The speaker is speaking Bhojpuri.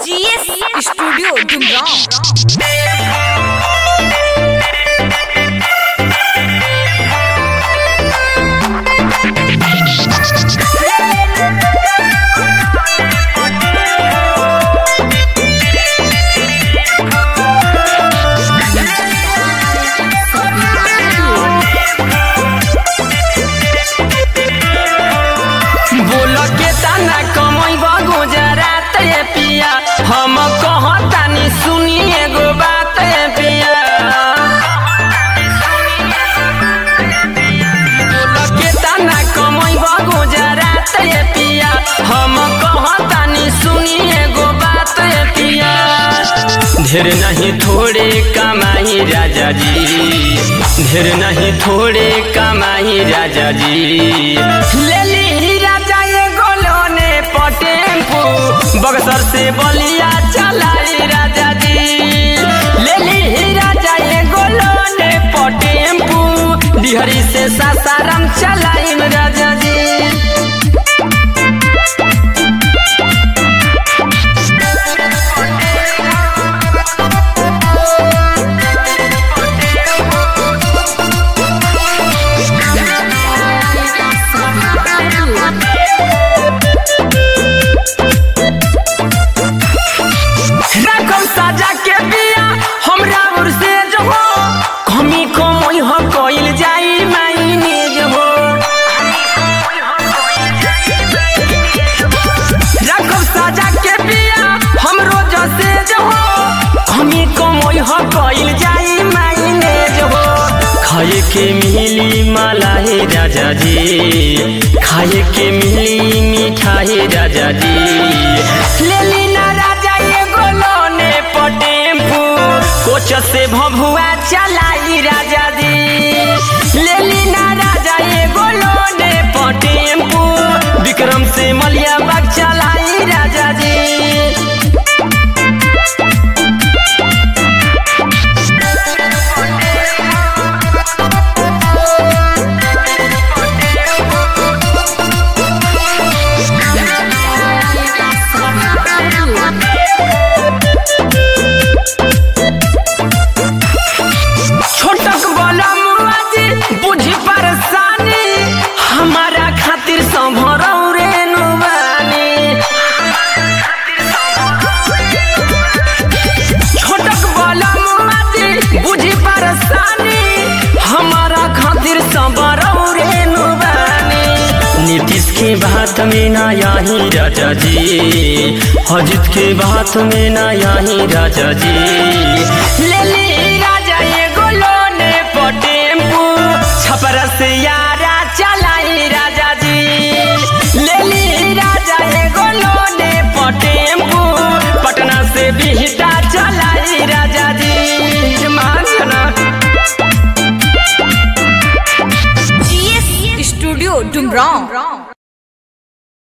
GS studio Dumraon. हम कहतानी सुनिए गो बात पिया केतना कमैब गुजरात पिया हम कहतानी सुनिए गो बात पिया ढेर नहीं थोड़े कमाई राजा जी ढेर नहीं थोड़े कमाई राजा जी ले ली राजा ये गोलोने पटेम्पू बक्सर से बलिया चलाई राजा जी ले ली राजा ये गोलोने पटेम्पू डिहरी से सासाराम चलाई राजा जी। खाए के मिली मलाई राजा जी खाए के मिली मिठाई राजा जी ले ली ना राजा ये गोलोने पटेम्पू कोच से भभुआ चलाई राजा जी ले ली ना राजा ये गोलोने पटेम्पू विक्रम से मलिया बाग चलाई राजा जी। नीतीश के बात में ना यही राजा जी अजित के बात में ना यही राजा जी ले